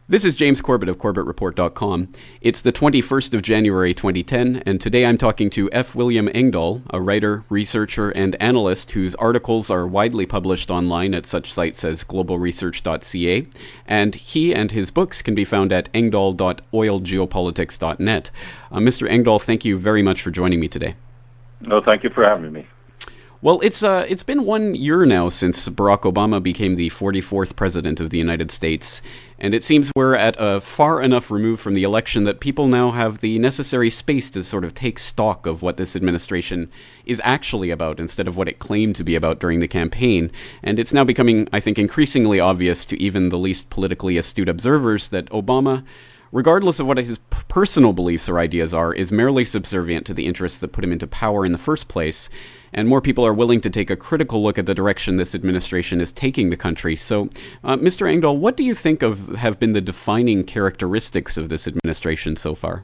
This is James Corbett of CorbettReport.com. It's the 21st of January 2010, and today I'm talking to F. William Engdahl, a writer, researcher, and analyst whose articles are widely published online at such sites as globalresearch.ca, and he and his books can be found at engdahl.oilgeopolitics.net. Mr. Engdahl, thank you very much for joining me today. No, thank you for having me. Well, it's been 1 year now since Barack Obama became the 44th president of the United States, and it seems we're at a far enough remove from the election that people now have the necessary space to sort of take stock of what this administration is actually about instead of what it claimed to be about during the campaign. And it's now becoming, I think, increasingly obvious to even the least politically astute observers that Obama, regardless of what his personal beliefs or ideas are, is merely subservient to the interests that put him into power in the first place, and more people are willing to take a critical look at the direction this administration is taking the country. So, Mr. Engdahl, what do you think have been the defining characteristics of this administration so far?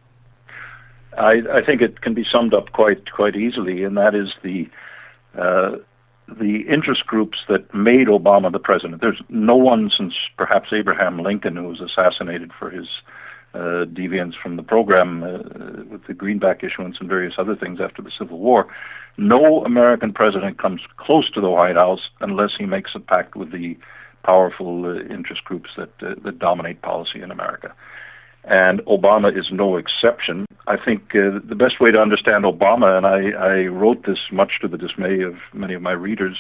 I think it can be summed up quite easily, and that is the interest groups that made Obama the president. There's no one since perhaps Abraham Lincoln who was assassinated for his deviance from the program with the greenback issuance and various other things after the Civil War. No American president comes close to the White House unless he makes a pact with the powerful interest groups that dominate policy in America. And Obama is no exception. I think the best way to understand Obama, and I wrote this much to the dismay of many of my readers,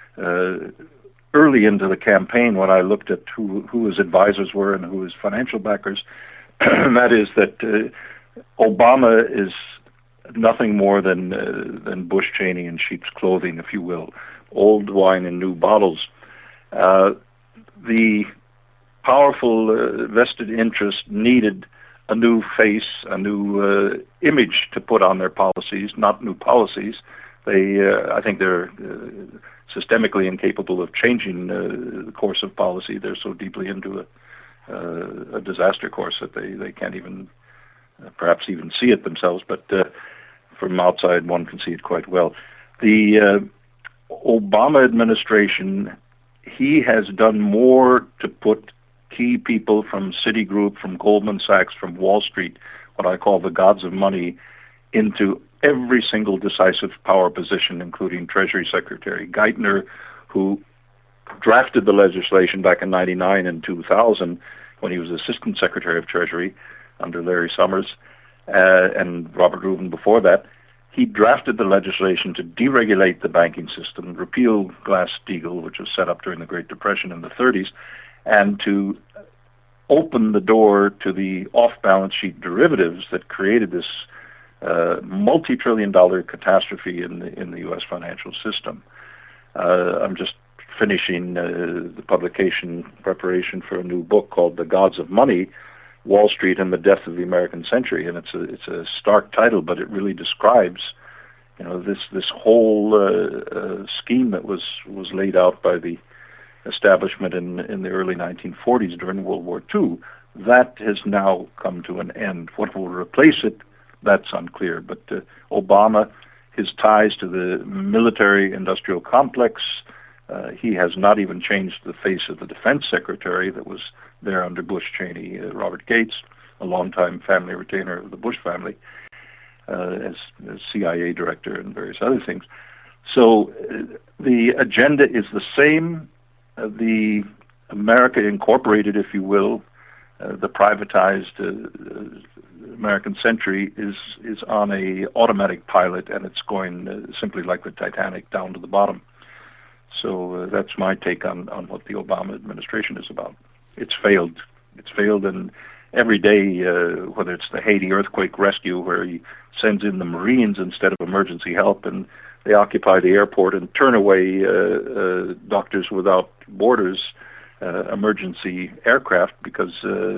early into the campaign when I looked at who his advisors were and who his financial backers, and that is that Obama is nothing more than Bush Cheney in sheep's clothing, if you will, old wine in new bottles. The powerful vested interest needed a new face, a new image to put on their policies, not new policies. I think they're systemically incapable of changing the course of policy. They're so deeply into a disaster course that they can't even perhaps even see it themselves, but from outside one can see it quite well. The Obama administration, he has done more to put key people from Citigroup, from Goldman Sachs, from Wall Street, what I call the gods of money, into every single decisive power position, including Treasury Secretary Geithner, who drafted the legislation back in 1999 and 2000 when he was Assistant Secretary of Treasury under Larry Summers and Robert Rubin before that. He drafted the legislation to deregulate the banking system, repeal Glass-Steagall, which was set up during the Great Depression in the 30s, and to open the door to the off-balance sheet derivatives that created this multi-trillion-dollar catastrophe in the U.S. financial system. I'm just finishing the publication preparation for a new book called The Gods of Money, Wall Street and the Death of the American Century, and it's a stark title, but it really describes, this whole scheme that was laid out by the establishment in the early 1940s during World War II. That has now come to an end. What will replace it, that's unclear. But Obama, his ties to the military-industrial complex, he has not even changed the face of the defense secretary that was there under Bush Cheney, Robert Gates, a longtime family retainer of the Bush family, as CIA director and various other things. So the agenda is the same. The America Incorporated, if you will, the privatized American century is on a automatic pilot, and it's going simply like the Titanic down to the bottom. So that's my take on what the Obama administration is about. It's failed. It's failed, and every day, whether it's the Haiti earthquake rescue, where he sends in the Marines instead of emergency help, and they occupy the airport and turn away Doctors Without Borders emergency aircraft because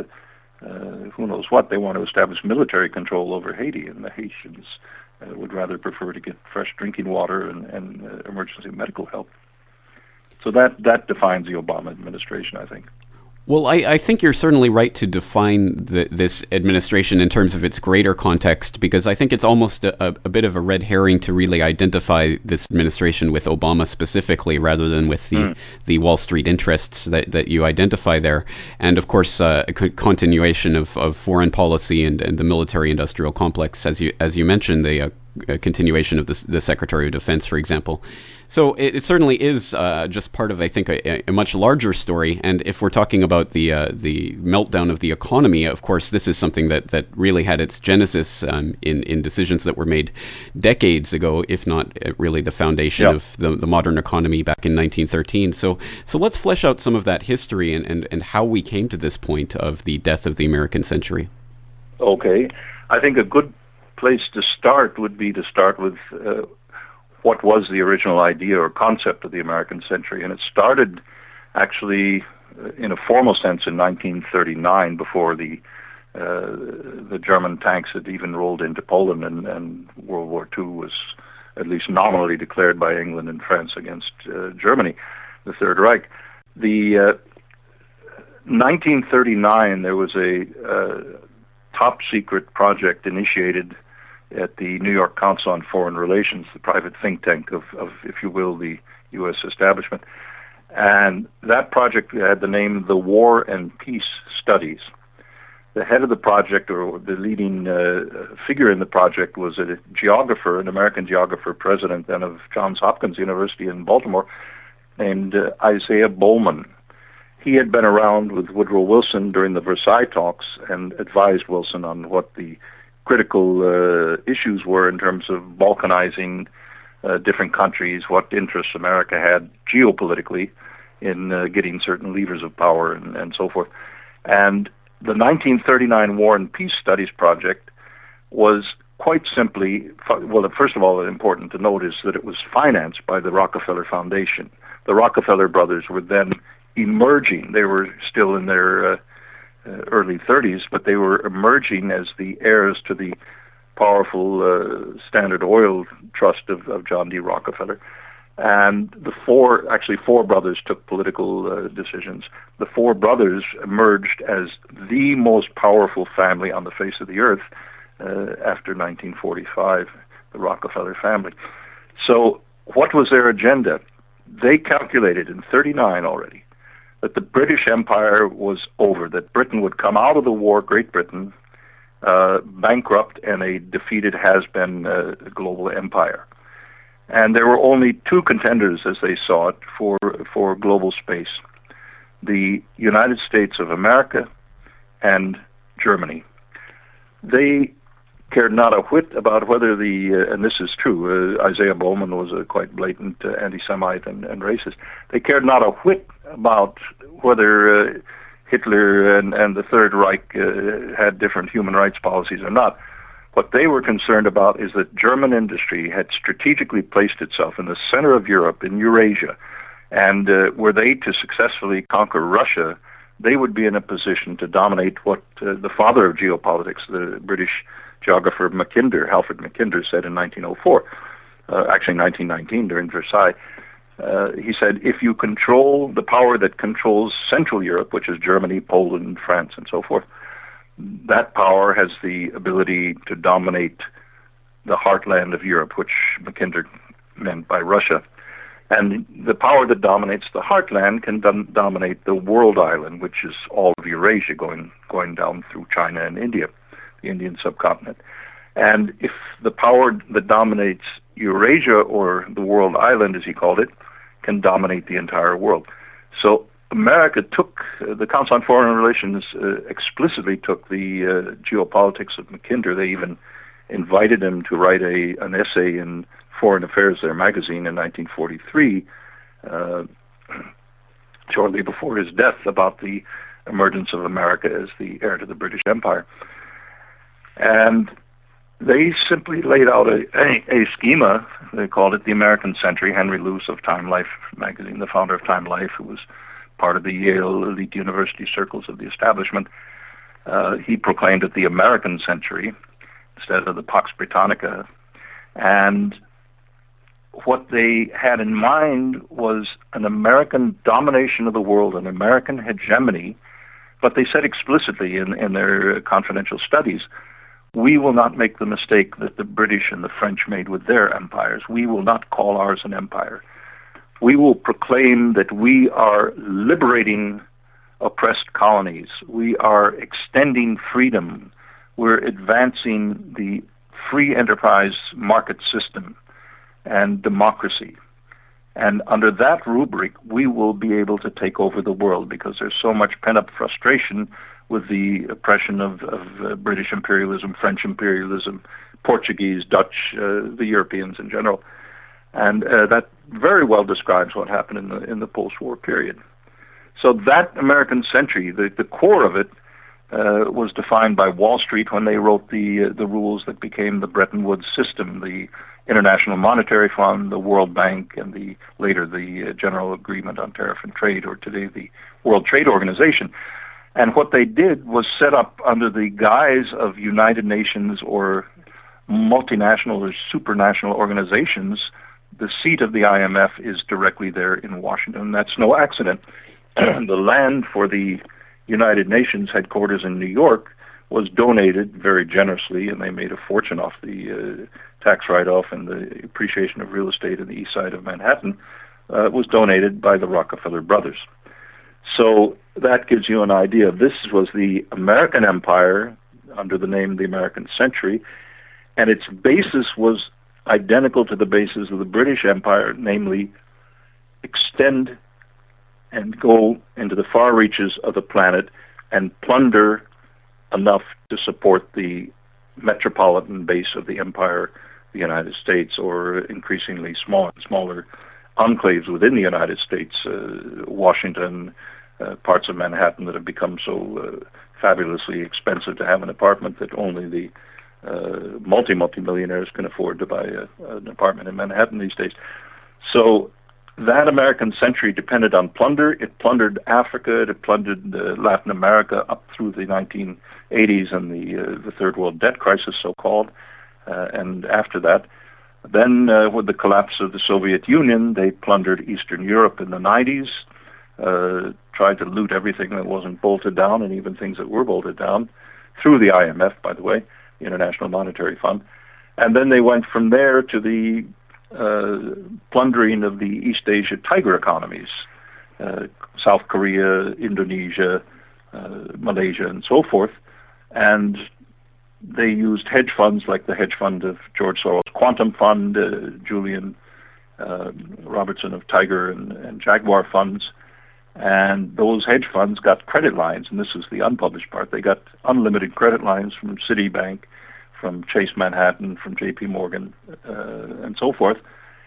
who knows what, they want to establish military control over Haiti, and the Haitians would rather prefer to get fresh drinking water and emergency medical help. So that defines the Obama administration, I think. Well, I think you're certainly right to define this administration in terms of its greater context, because I think it's almost a bit of a red herring to really identify this administration with Obama specifically, rather than with the Wall Street interests that you identify there. And of course, a continuation of foreign policy and the military-industrial complex, as you mentioned, the continuation of the Secretary of Defense, for example. So it certainly is just part of, I think, a much larger story. And if we're talking about the meltdown of the economy, of course, this is something that really had its genesis in decisions that were made decades ago, if not really the foundation of the modern economy back in 1913. So let's flesh out some of that history and how we came to this point of the death of the American century. Okay. I think a good place to start would be to start with what was the original idea or concept of the American century. And it started actually in a formal sense in 1939, before the German tanks had even rolled into Poland, and World War II was at least nominally declared by England and France against Germany, the Third Reich. The 1939, there was a top secret project initiated at the New York Council on Foreign Relations, the private think tank of, if you will, the U.S. establishment. And that project had the name the War and Peace Studies. The head of the project, or the leading figure in the project, was a geographer, an American geographer, president then of Johns Hopkins University in Baltimore, named Isaiah Bowman. He had been around with Woodrow Wilson during the Versailles talks and advised Wilson on what the critical issues were in terms of balkanizing different countries, what interests America had geopolitically in getting certain levers of power and so forth. And the 1939 War and Peace Studies project was quite simply, well, first of all, important to note is that it was financed by the Rockefeller Foundation. The Rockefeller brothers were then emerging. They were still in their early 30s, but they were emerging as the heirs to the powerful Standard Oil Trust of John D. Rockefeller. And the four brothers took political decisions. The four brothers emerged as the most powerful family on the face of the earth after 1945, the Rockefeller family. So what was their agenda? They calculated in 1939 already that the British Empire was over, that Britain would come out of the war, Great Britain, bankrupt and a defeated has-been global empire. And there were only two contenders, as they saw it, for global space: the United States of America and Germany. They cared not a whit about whether and this is true, Isaiah Bowman was a quite blatant anti-Semite and racist. They cared not a whit about whether Hitler and the Third Reich had different human rights policies or not. What they were concerned about is that German industry had strategically placed itself in the center of Europe, in Eurasia, and were they to successfully conquer Russia, they would be in a position to dominate what the father of geopolitics, the British geographer Halford Mackinder, said in 1904, actually 1919 during Versailles. He said, if you control the power that controls Central Europe, which is Germany, Poland, France, and so forth, that power has the ability to dominate the heartland of Europe, which Mackinder meant by Russia. And the power that dominates the heartland can dominate the world island, which is all of Eurasia going down through China and India, the Indian subcontinent. And if the power that dominates Eurasia, or the world island as he called it, can dominate the entire world. So America took, the Council on Foreign Relations explicitly took the geopolitics of Mackinder. They even invited him to write an essay in Foreign Affairs, their magazine, in 1943, shortly before his death, about the emergence of America as the heir to the British Empire. And they simply laid out a schema. They called it the American Century. Henry Luce of Time Life magazine, the founder of Time Life, who was part of the Yale elite university circles of the establishment, he proclaimed it the American Century instead of the Pax Britannica. And what they had in mind was an American domination of the world, an American hegemony But they said explicitly in their confidential studies, we will not make the mistake that the British and the French made with their empires. We will not call ours an empire. We will proclaim that we are liberating oppressed colonies. We are extending freedom. We're advancing the free enterprise market system and democracy. And under that rubric, we will be able to take over the world, because there's so much pent-up frustration with the oppression of British imperialism, French imperialism, Portuguese, Dutch, the Europeans in general. And that very well describes what happened in the post-war period. So that American century, the core of it, was defined by Wall Street when they wrote the rules that became the Bretton Woods system, the International Monetary Fund, the World Bank, and later the General Agreement on Tariff and Trade, or today the World Trade Organization. And what they did was set up under the guise of United Nations or multinational or supranational organizations. The seat of the IMF is directly there in Washington. That's no accident. The land for the United Nations headquarters in New York was donated very generously, and they made a fortune off the tax write-off and the appreciation of real estate in the east side of Manhattan. Was donated by the Rockefeller brothers. So that gives you an idea. This was the American empire under the name the American century, and its basis was identical to the basis of the British Empire, namely extend and go into the far reaches of the planet and plunder enough to support the metropolitan base of the empire, the United States, or increasingly smaller enclaves within the United States, Washington, parts of Manhattan that have become so fabulously expensive to have an apartment that only the multi-millionaires can afford to buy an apartment in Manhattan these days. So that American century depended on plunder. It plundered Africa, it plundered Latin America up through the 1980s and the Third World Debt Crisis, so-called. And after that, then with the collapse of the Soviet Union, they plundered Eastern Europe in the 90s, tried to loot everything that wasn't bolted down, and even things that were bolted down, through the IMF, by the way, the International Monetary Fund. And then they went from there to the plundering of the East Asia tiger economies, South Korea, Indonesia, Malaysia, and so forth. And they used hedge funds like the hedge fund of George Soros' Quantum Fund, Julian Robertson of Tiger and Jaguar funds. And those hedge funds got credit lines, and this is the unpublished part. They got unlimited credit lines from Citibank, from Chase Manhattan, from J.P. Morgan, and so forth.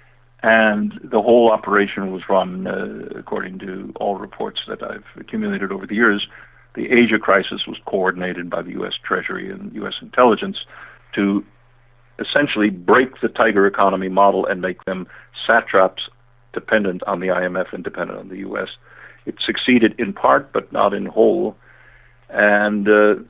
And the whole operation was run, according to all reports that I've accumulated over the years. The Asia crisis was coordinated by the U.S. Treasury and U.S. intelligence to essentially break the tiger economy model and make them satraps dependent on the IMF and dependent on the U.S. It succeeded in part, but not in whole. And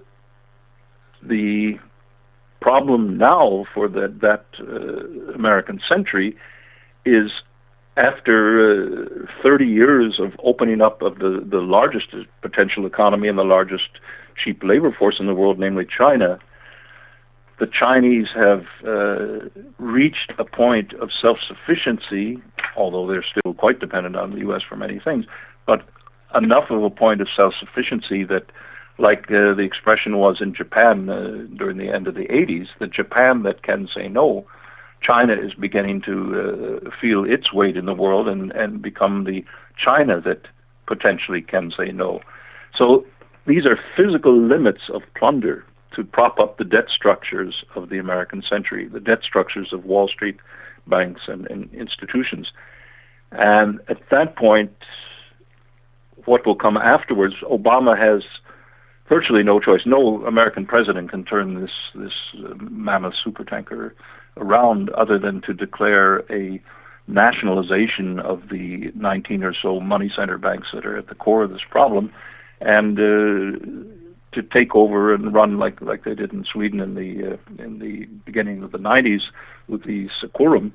the problem now for that American century is, after 30 years of opening up of the largest potential economy and the largest cheap labor force in the world, namely China, the Chinese have reached a point of self-sufficiency, although they're still quite dependent on the U.S. for many things, but enough of a point of self-sufficiency that, like the expression was in Japan during the end of the 80s, the Japan that can say no, China is beginning to feel its weight in the world and become the China that potentially can say no. So these are physical limits of plunder to prop up the debt structures of the American century, the debt structures of Wall Street, banks, and institutions. And at that point, what will come afterwards, Obama has virtually no choice. No American president can turn this mammoth supertanker around other than to declare a nationalization of the 19 or so money center banks that are at the core of this problem, and to take over and run like they did in Sweden in the beginning of the 90s with the Securum,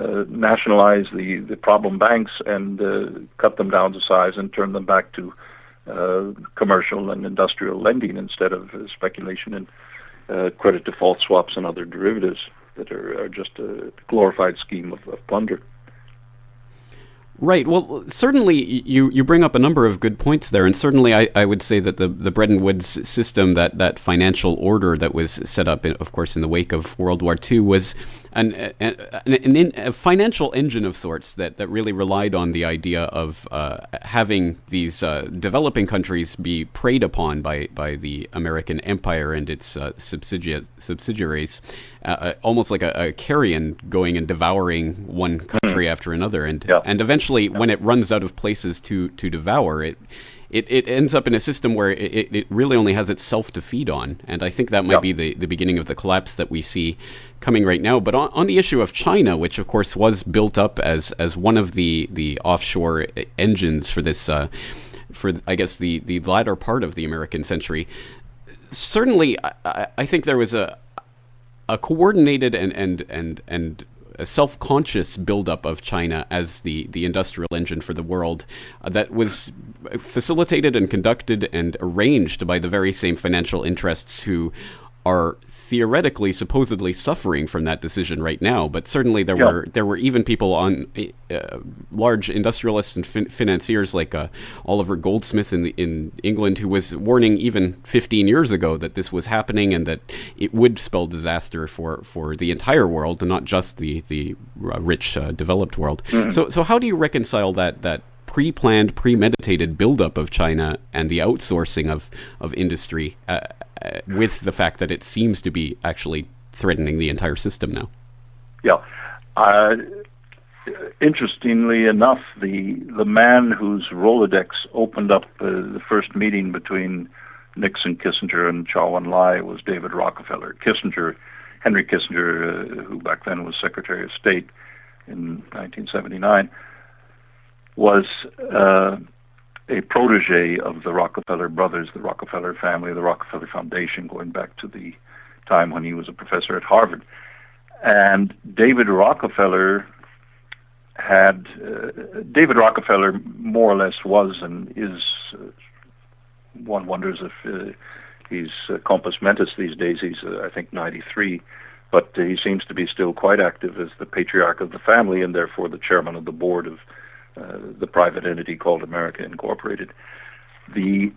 nationalize the problem banks and cut them down to size and turn them back to commercial and industrial lending instead of speculation in credit default swaps and other derivatives that are just a glorified scheme of plunder. Right. Well, certainly you bring up a number of good points there, and certainly I would say that the Bretton Woods system, that financial order that was set up, of course, in the wake of World War II, was a financial engine of sorts that really relied on the idea of having these developing countries be preyed upon by the American empire and its subsidiaries, almost like a carrion going and devouring one country after another, and eventually, when it runs out of places to devour, it ends up in a system where it really only has itself to feed on. And I think that might be the beginning of the collapse that we see coming right now. But on the issue of China, which of course was built up as one of the offshore engines for this, for I guess the latter part of the American century, certainly I think there was a coordinated and a self-conscious buildup of China as the industrial engine for the world that was facilitated and conducted and arranged by the very same financial interests who are theoretically, supposedly suffering from that decision right now. But certainly there were even people on large industrialists and financiers like Oliver Goldsmith in England, who was warning even 15 years ago that this was happening and that it would spell disaster for the entire world and not just the rich developed world. Mm-hmm. So how do you reconcile that pre-planned, premeditated buildup of China and the outsourcing of industry with the fact that it seems to be actually threatening the entire system now? Yeah. Interestingly enough, the man whose Rolodex opened up the first meeting between Nixon, Kissinger, and Chou En-lai was David Rockefeller. Henry Kissinger, who back then was Secretary of State in 1979, was a protege of the Rockefeller brothers, the Rockefeller family, the Rockefeller Foundation, going back to the time when he was a professor at Harvard. And David Rockefeller more or less was and is, one wonders if he's compos mentis these days. He's, I think, 93, but he seems to be still quite active as the patriarch of the family and therefore the chairman of the board of the private entity called America Incorporated. The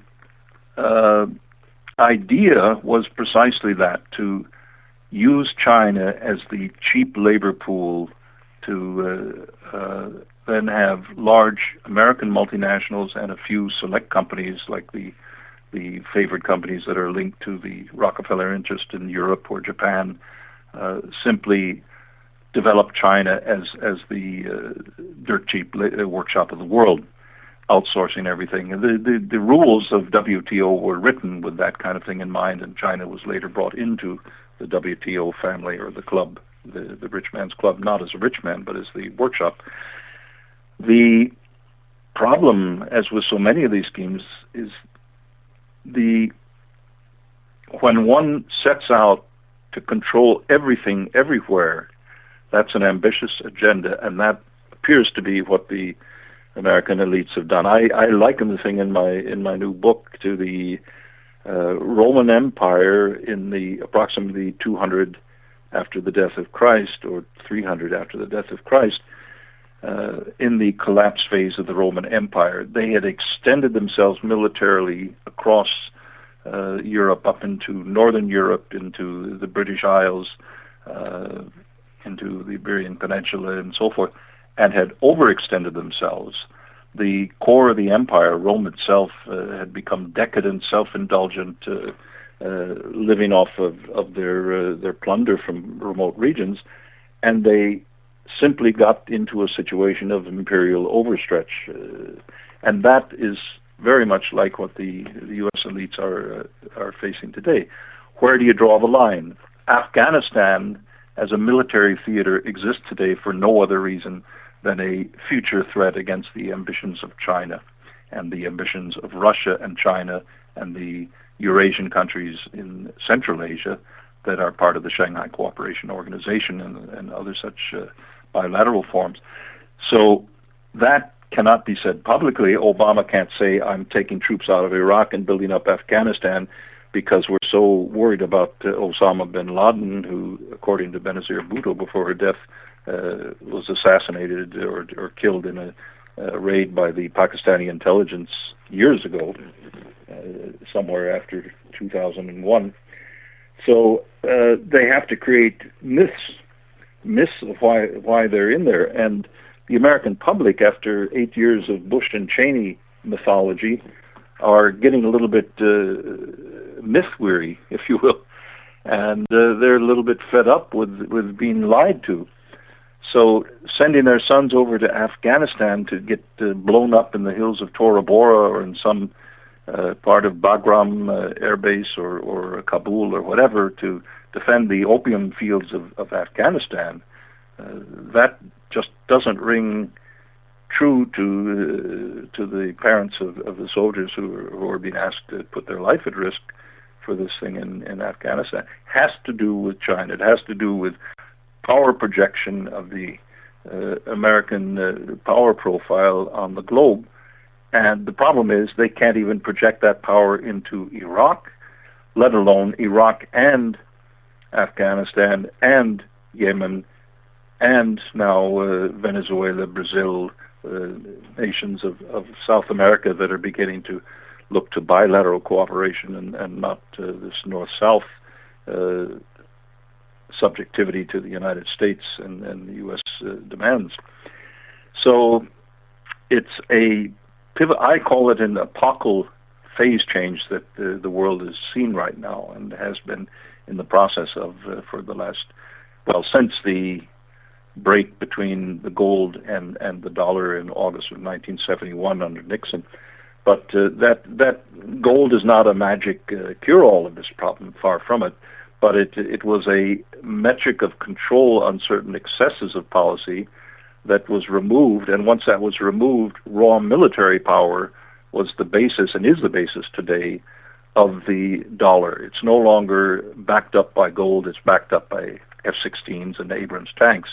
idea was precisely that, to use China as the cheap labor pool to then have large American multinationals and a few select companies like the favored companies that are linked to the Rockefeller interest in Europe or Japan simply develop China as the dirt cheap workshop of the world, outsourcing everything. And the rules of WTO were written with that kind of thing in mind, and China was later brought into the WTO family, or the club, the rich man's club, not as a rich man, but as the workshop. The problem, as with so many of these schemes, is when one sets out to control everything everywhere, that's an ambitious agenda, and that appears to be what the American elites have done. I liken the thing in my new book to the Roman Empire in the approximately 200 after the death of Christ, or 300 after the death of Christ. In the collapse phase of the Roman Empire, they had extended themselves militarily across Europe, up into northern Europe, into the British Isles, into the Iberian Peninsula and so forth, and had overextended themselves. The core of the empire, Rome itself, had become decadent, self-indulgent, living off of their plunder from remote regions, and they simply got into a situation of imperial overstretch. And that is very much like what the U.S. elites are facing today. Where do you draw the line? Afghanistan, as a military theater, exists today for no other reason than a future threat against the ambitions of China and the ambitions of Russia and China and the Eurasian countries in Central Asia that are part of the Shanghai Cooperation Organization and other such bilateral forms. So that cannot be said publicly. Obama can't say, I'm taking troops out of Iraq and building up Afghanistan because we're so worried about Osama bin Laden, who, according to Benazir Bhutto, before her death, was assassinated or killed in a raid by the Pakistani intelligence years ago, somewhere after 2001. So they have to create myths of why they're in there. And the American public, after 8 years of Bush and Cheney mythology, are getting a little bit myth-weary, if you will, and they're a little bit fed up with being lied to. So sending their sons over to Afghanistan to get blown up in the hills of Tora Bora or in some part of Bagram Air Base or Kabul or whatever to defend the opium fields of Afghanistan, that just doesn't ring true to the parents of the soldiers who are being asked to put their life at risk for this thing in Afghanistan. It has to do with China. It has to do with power projection of the American power profile on the globe. And the problem is they can't even project that power into Iraq, let alone Iraq and Afghanistan and Yemen and now Venezuela, Brazil, nations of South America that are beginning to look to bilateral cooperation and not this North-South subjectivity to the United States and the U.S. Demands. So it's a pivot. I call it an epochal phase change that the world has seen right now and has been in the process of for the last, since the break between the gold and the dollar in August of 1971 under Nixon. But that gold is not a magic cure-all of this problem, far from it. But it was a metric of control on certain excesses of policy that was removed, and once that was removed, raw military power was the basis and is the basis today of the dollar. It's no longer backed up by gold, it's backed up by F-16s and Abrams tanks.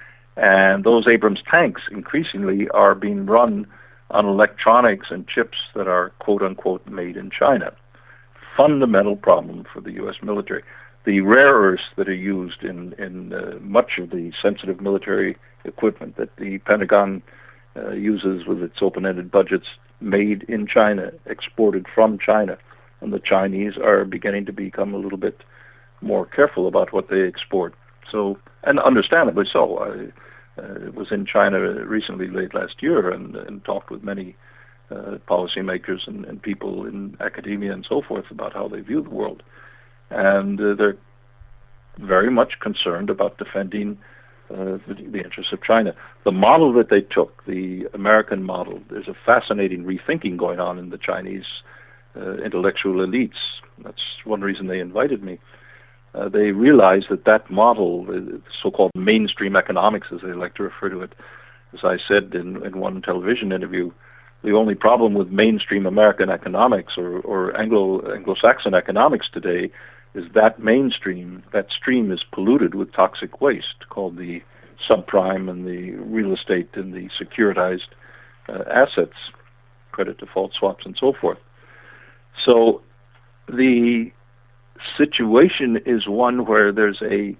And those Abrams tanks increasingly are being run on electronics and chips that are quote-unquote made in China. Fundamental problem for the U.S. military. The rare earths that are used in much of the sensitive military equipment that the Pentagon uses with its open-ended budgets, made in China, exported from China. And the Chinese are beginning to become a little bit more careful about what they export. So, and understandably so. I was in China recently, late last year, and talked with many policymakers and people in academia and so forth about how they view the world. And they're very much concerned about defending the interests of China. The model that they took, the American model, there's a fascinating rethinking going on in the Chinese intellectual elites. That's one reason they invited me. They realized that model, the so-called mainstream economics, as they like to refer to it, as I said in one television interview, the only problem with mainstream American economics or Anglo-Saxon economics today is that mainstream, that stream is polluted with toxic waste called the subprime and the real estate and the securitized assets, credit default swaps and so forth. So the situation is one where there's a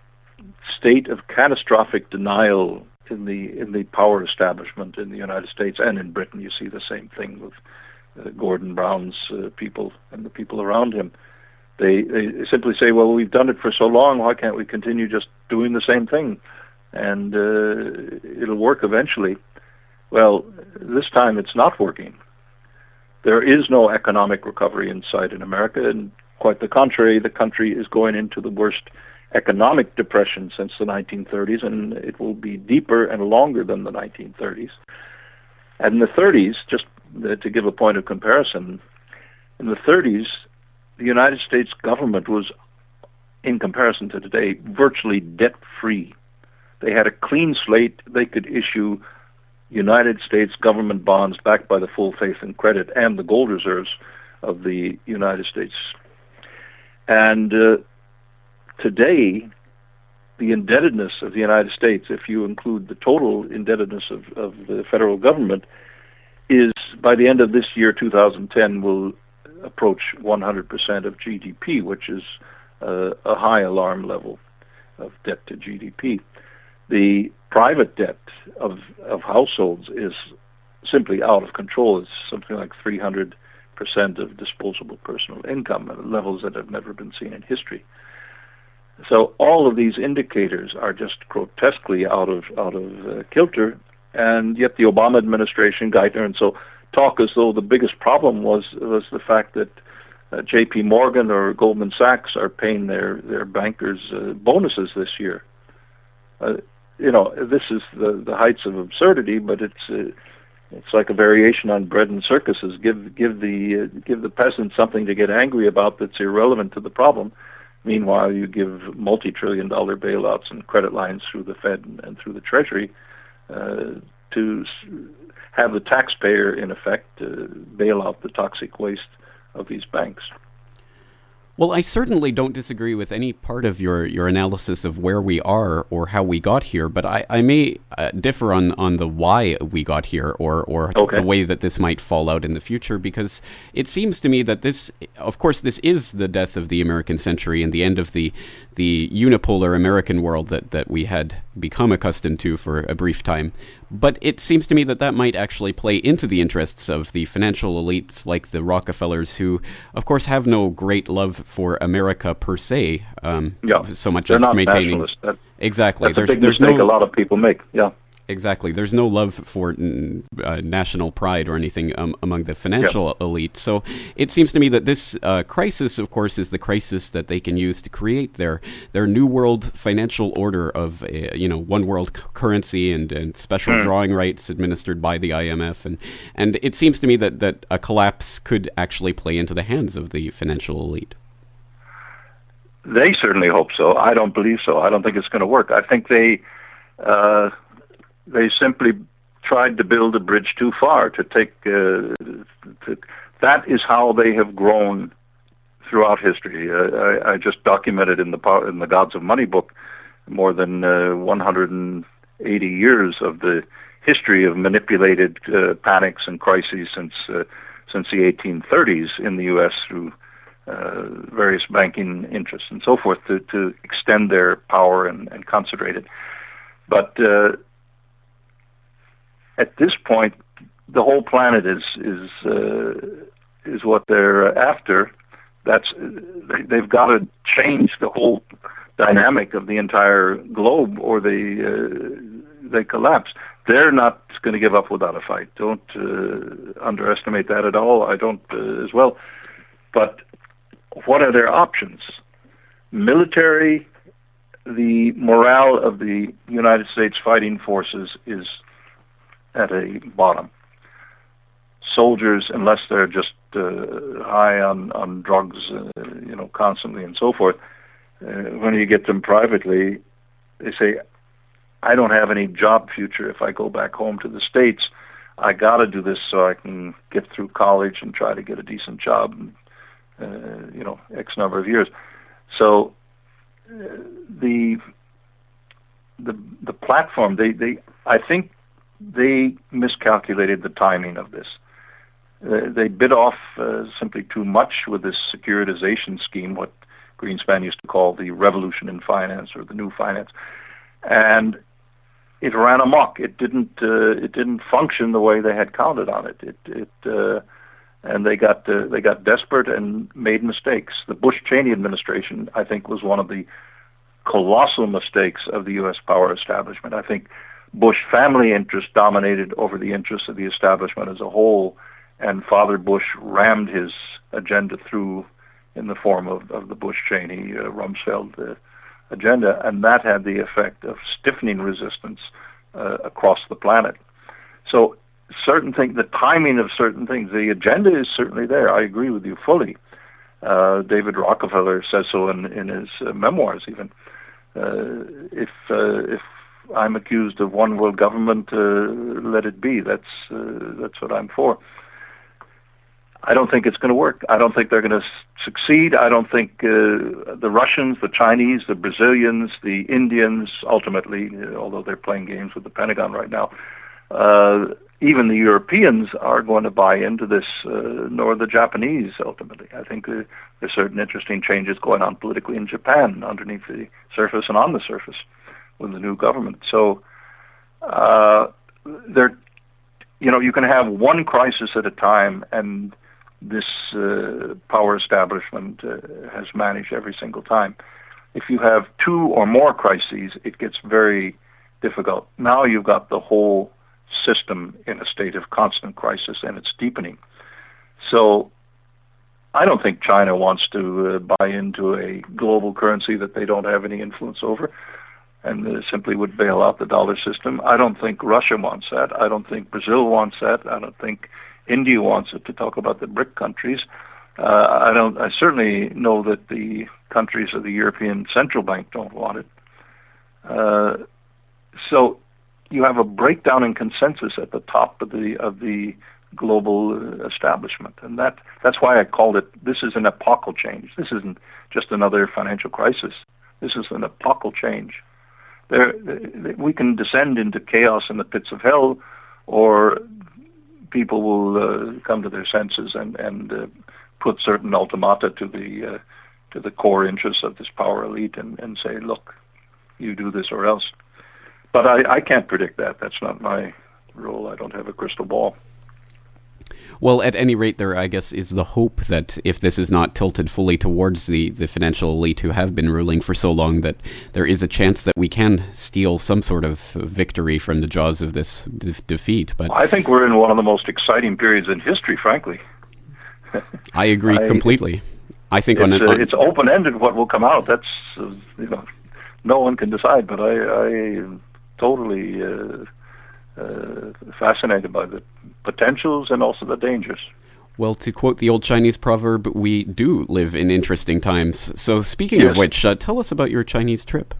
state of catastrophic denial in the power establishment in the United States and in Britain. You see the same thing with Gordon Brown's people and the people around him. They simply say, well, we've done it for so long, why can't we continue just doing the same thing? And it'll work eventually. Well, this time it's not working. There is no economic recovery in sight in America, and quite the contrary, the country is going into the worst economic depression since the 1930s, and it will be deeper and longer than the 1930s. And in the 30s, just to give a point of comparison, in the 30s, the United States government was, in comparison to today, virtually debt-free. They had a clean slate. They could issue United States government bonds backed by the full faith and credit and the gold reserves of the United States. And today, the indebtedness of the United States, if you include the total indebtedness of the federal government, is by the end of this year, 2010, will approach 100% of GDP, which is a high alarm level of debt to GDP. The private debt of households is simply out of control. It's something like 300% of disposable personal income, levels that have never been seen in history. So all of these indicators are just grotesquely out of kilter, and yet the Obama administration, Geithner, and so talk as though the biggest problem was the fact that J.P. Morgan or Goldman Sachs are paying their bankers bonuses this year. This is the heights of absurdity, but it's like a variation on bread and circuses. Give the peasants something to get angry about that's irrelevant to the problem. Meanwhile, you give multi-trillion-dollar bailouts and credit lines through the Fed and through the Treasury to have the taxpayer, in effect, bail out the toxic waste of these banks. Well, I certainly don't disagree with any part of your analysis of where we are or how we got here, but I may differ on the why we got here or okay. The way that this might fall out in the future, because it seems to me that this is the death of the American century and the end of the unipolar American world that we had become accustomed to for a brief time. But it seems to me that might actually play into the interests of the financial elites like the Rockefellers, who, of course, have no great love for America per se, so much They're as not maintaining. Exactly. That's a big mistake a lot of people make. Yeah. Exactly. There's no love for national pride or anything among the financial elite. So it seems to me that this crisis, of course, is the crisis that they can use to create their new world financial order of one world currency and special drawing rights administered by the IMF. And it seems to me that a collapse could actually play into the hands of the financial elite. They certainly hope so. I don't believe so. I don't think it's going to work. I think they simply tried to build a bridge too far to take. That is how they have grown throughout history. I just documented in the Gods of Money book more than 180 years of the history of manipulated panics and crises since the 1830s in the U.S. through various banking interests and so forth to extend their power and concentrate it. But at this point, the whole planet is what they're after. They've got to change the whole dynamic of the entire globe, or they collapse. They're not going to give up without a fight. Don't underestimate that at all. I don't as well. But what are their options? Military. The morale of the United States fighting forces is at a bottom. Soldiers, unless they're just high on drugs, constantly and so forth, when you get them privately, they say, I don't have any job future if I go back home to the States. I got to do this so I can get through college and try to get a decent job in, X number of years. So the platform, I think they miscalculated the timing of this. They bit off simply too much with this securitization scheme, what Greenspan used to call the revolution in finance or the new finance, and it ran amok. It didn't function the way they had counted on it. And they got desperate and made mistakes. The Bush-Cheney administration, I think, was one of the colossal mistakes of the U.S. power establishment. I think Bush family interests dominated over the interests of the establishment as a whole, and Father Bush rammed his agenda through in the form of the Bush-Cheney Rumsfeld agenda, and that had the effect of stiffening resistance across the planet. So certain things, the timing of certain things, the agenda is certainly there. I agree with you fully. David Rockefeller says so in his memoirs even. If I'm accused of one world government, let it be. That's what I'm for. I don't think it's going to work. I don't think they're going to succeed. I don't think the Russians, the Chinese, the Brazilians, the Indians, ultimately, although they're playing games with the Pentagon right now, even the Europeans are going to buy into this, nor the Japanese, ultimately. I think there's certain interesting changes going on politically in Japan, underneath the surface and on the surface, with the new government. So, you can have one crisis at a time, and this power establishment has managed every single time. If you have two or more crises, it gets very difficult. Now you've got the whole system in a state of constant crisis, and it's deepening. So I don't think China wants to buy into a global currency that they don't have any influence over, and simply would bail out the dollar system. I don't think Russia wants that. I don't think Brazil wants that. I don't think India wants it, to talk about the BRIC countries. I certainly know that the countries of the European Central Bank don't want it. So you have a breakdown in consensus at the top of the global establishment, and that's why I called it. This is an epochal change. This isn't just another financial crisis. This is an epochal change. We can descend into chaos in the pits of hell, or people will come to their senses and put certain ultimata to the core interests of this power elite and say, look, you do this or else. But I can't predict that. That's not my role. I don't have a crystal ball. Well, at any rate, there, I guess, is the hope that if this is not tilted fully towards the financial elite who have been ruling for so long, that there is a chance that we can steal some sort of victory from the jaws of this defeat. But I think we're in one of the most exciting periods in history, frankly. I agree completely. I think it's open-ended what will come out. That's no one can decide. But I am totally fascinated by the potentials and also the dangers. Well, to quote the old Chinese proverb, we do live in interesting times. So speaking of which, tell us about your Chinese trip.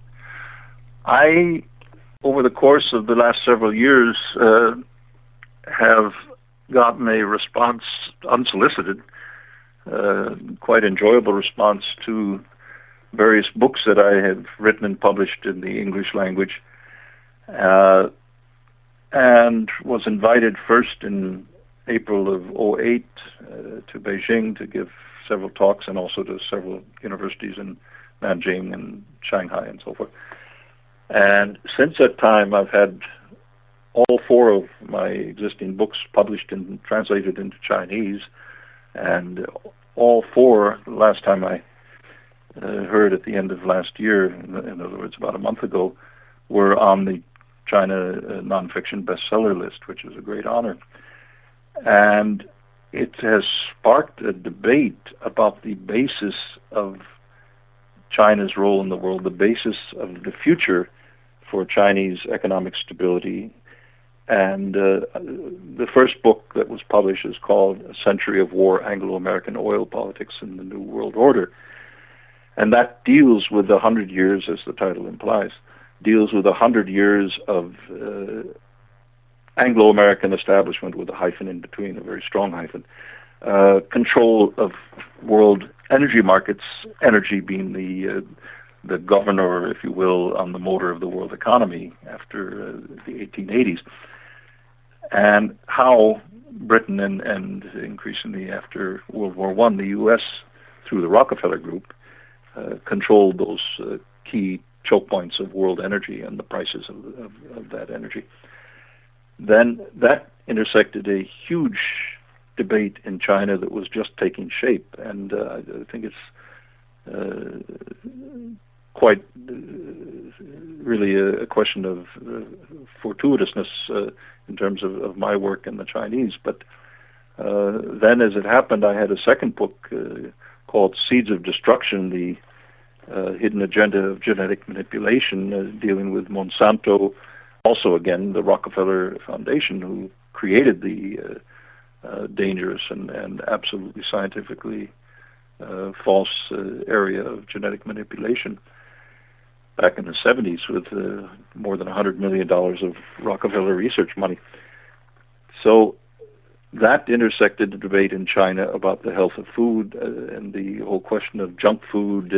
I, over the course of the last several years, have gotten a response, unsolicited, quite enjoyable response to various books that I have written and published in the English language. And was invited first in April of 2008 to Beijing to give several talks, and also to several universities in Nanjing and Shanghai and so forth. And since that time, I've had all four of my existing books published and translated into Chinese, and all four, the last time I heard at the end of last year, in other words, about a month ago, were on the China nonfiction bestseller list, which is a great honor. And it has sparked a debate about the basis of China's role in the world, the basis of the future for Chinese economic stability. And the first book that was published is called A Century of War, Anglo-American Oil Politics in the New World Order. And that deals with 100 years, as the title implies, deals with 100 years of Anglo-American establishment, with a hyphen in between, a very strong hyphen, control of world energy markets, energy being the governor, if you will, on the motor of the world economy after the 1880s, and how Britain and increasingly after World War I, the U.S., through the Rockefeller Group, controlled those key choke points of world energy and the prices of that energy. Then that intersected a huge debate in China that was just taking shape, and I think it's quite really a question of fortuitousness in terms of my work in the Chinese. But then, as it happened, I had a second book called Seeds of Destruction, the hidden agenda of genetic manipulation, dealing with Monsanto, also again the Rockefeller Foundation, who created the dangerous and absolutely scientifically false area of genetic manipulation back in the 70s, with more than $100 million of Rockefeller research money. So that intersected the debate in China about the health of food and the whole question of junk food,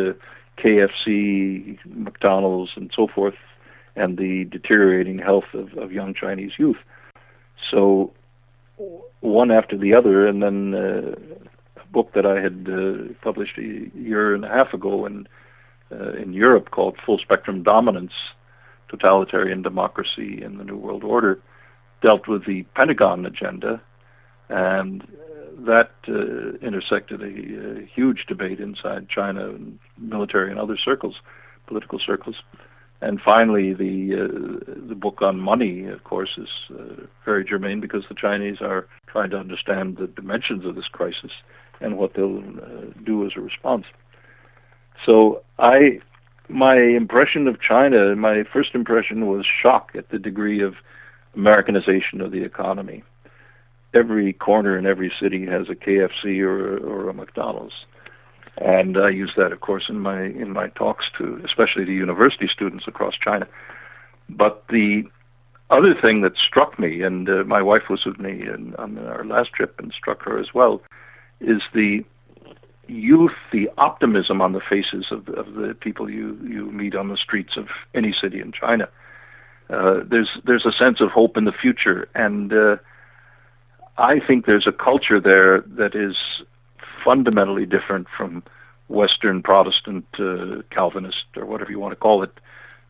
KFC, McDonald's, and so forth, and the deteriorating health of young Chinese youth. So one after the other, and then a book that I had published a year and a half ago in Europe called Full Spectrum Dominance, Totalitarian Democracy in the New World Order, dealt with the Pentagon agenda, and that intersected a huge debate inside China, and military and other circles, political circles. And finally, the book on money, of course, is very germane because the Chinese are trying to understand the dimensions of this crisis and what they'll do as a response. So my impression of China, my first impression was shock at the degree of Americanization of the economy. Every corner in every city has a KFC or a McDonald's. And I use that, of course, in my talks to, especially to university students across China. But the other thing that struck me, and my wife was with me on our last trip and struck her as well, is the youth, the optimism on the faces of the people you meet on the streets of any city in China. There's a sense of hope in the future, and I think there's a culture there that is fundamentally different from Western Protestant, Calvinist, or whatever you want to call it,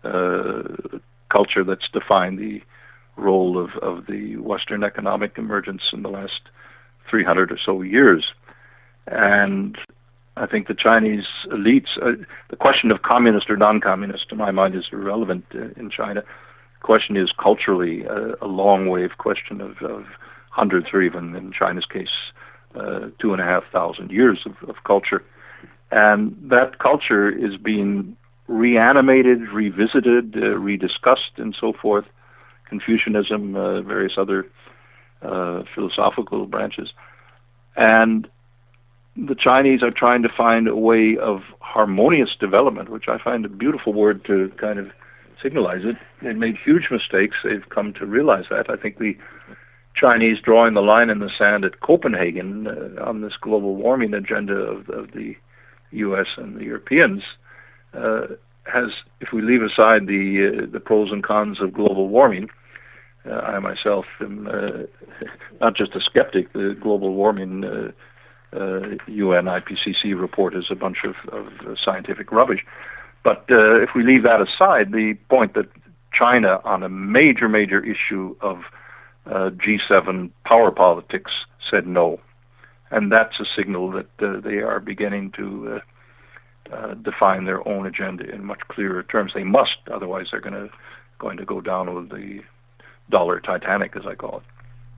culture that's defined the role of the Western economic emergence in the last 300 or so years. And I think the Chinese elites, the question of communist or non-communist, to my mind, is irrelevant in China. The question is culturally a long-wave question of hundreds, or even in China's case, 2,500 years of culture. And that culture is being reanimated, revisited, rediscussed, and so forth. Confucianism, various other philosophical branches. And the Chinese are trying to find a way of harmonious development, which I find a beautiful word to kind of signalize it. They've made huge mistakes. They've come to realize that. I think the Chinese drawing the line in the sand at Copenhagen on this global warming agenda of the U.S. and the Europeans has, if we leave aside the pros and cons of global warming, I myself am not just a skeptic. The global warming UN IPCC report is a bunch of scientific rubbish. But if we leave that aside, the point that China, on a major issue of G7 power politics, said no. And that's a signal that they are beginning to define their own agenda in much clearer terms. They must, otherwise they're going to go down with the dollar Titanic, as I call it.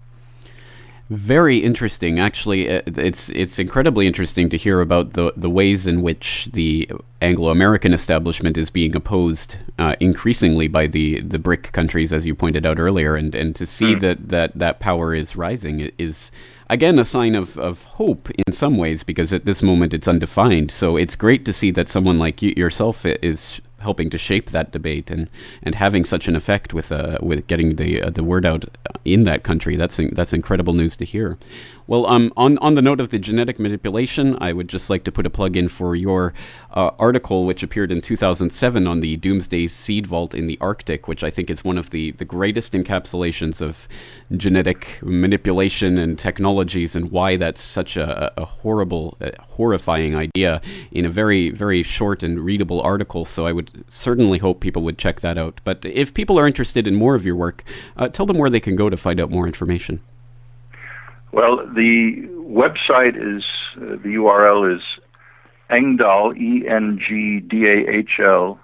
Very interesting. Actually, it's incredibly interesting to hear about the ways in which the Anglo-American establishment is being opposed increasingly by the BRIC countries, as you pointed out earlier, and to see that power is rising is, again, a sign of hope in some ways, because at this moment it's undefined. So it's great to see that someone like yourself is helping to shape that debate and having such an effect with getting the word out in that country. That's incredible news to hear. Well, on the note of the genetic manipulation, I would just like to put a plug in for your article, which appeared in 2007 on the Doomsday Seed Vault in the Arctic, which I think is one of the greatest encapsulations of genetic manipulation and technologies, and why that's such a horrible, horrifying idea, in a very, very short and readable article. So I would certainly hope people would check that out. But if people are interested in more of your work, tell them where they can go to find out more information. Well, the website is, the URL is Engdahl, ENGDAHL,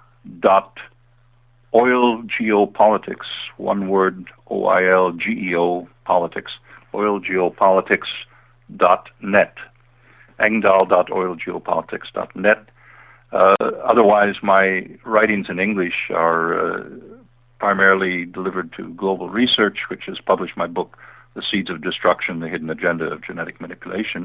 oilgeopolitics, one word, OILGEO, politics, oilgeopolitics.net, engdahl.oilgeopolitics.net. Otherwise, my writings in English are primarily delivered to Global Research, which has published my book, The Seeds of Destruction, The Hidden Agenda of Genetic Manipulation,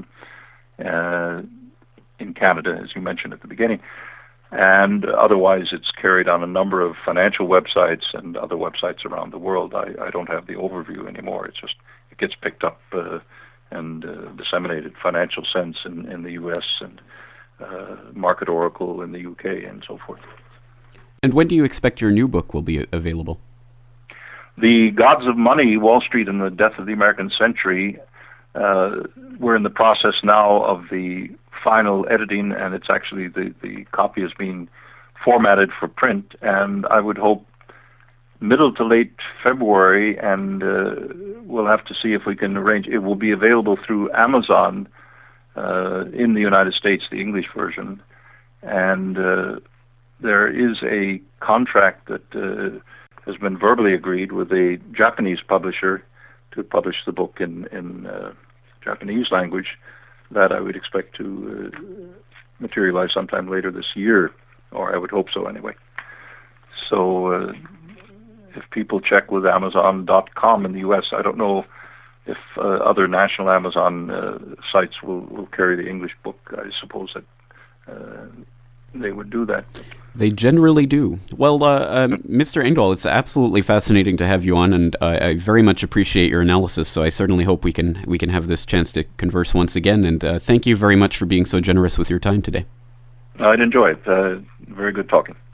in Canada, as you mentioned at the beginning. And otherwise, it's carried on a number of financial websites and other websites around the world. I don't have the overview anymore. It's just, it gets picked up and Disseminated Financial Sense in the U.S. and Market Oracle in the U.K. and so forth. And when do you expect your new book will be available? The Gods of Money, Wall Street and the Death of the American Century, we're in the process now of the final editing, and it's actually the copy is being formatted for print, and I would hope middle to late February, and we'll have to see if we can arrange. It will be available through Amazon in the United States, the English version, and there is a contract that has been verbally agreed with a Japanese publisher to publish the book in Japanese language that I would expect to materialize sometime later this year, or I would hope so anyway. So if people check with Amazon.com in the U.S., I don't know if other national Amazon sites will carry the English book. I suppose that they would do that. They generally do. Well, Mr. Engdahl, it's absolutely fascinating to have you on, and I very much appreciate your analysis, so I certainly hope we can have this chance to converse once again, and thank you very much for being so generous with your time today. I'd enjoy it. Very good talking.